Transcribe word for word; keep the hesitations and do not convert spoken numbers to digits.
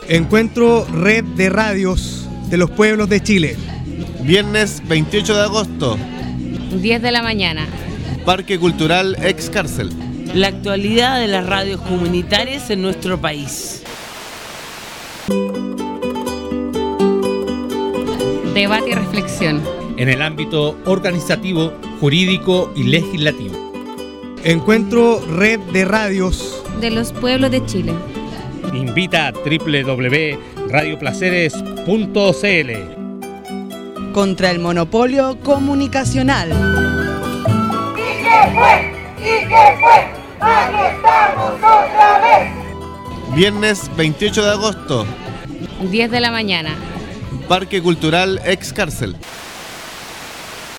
Encuentro Red de Radios de los Pueblos de Chile. Viernes veintiocho de agosto. diez de la mañana. Parque Cultural Ex Cárcel. La actualidad de las radios comunitarias en nuestro país. Debate y reflexión. En el ámbito organizativo, jurídico y legislativo. Encuentro Red de Radios de los Pueblos de Chile. Invita a doble u doble u doble u punto radio placeres punto c l. Contra el monopolio comunicacional. ¿Y qué fue? ¿Y qué fue? ¡Aquí estamos otra vez! Viernes veintiocho de agosto. diez de la mañana. Parque Cultural Ex Cárcel.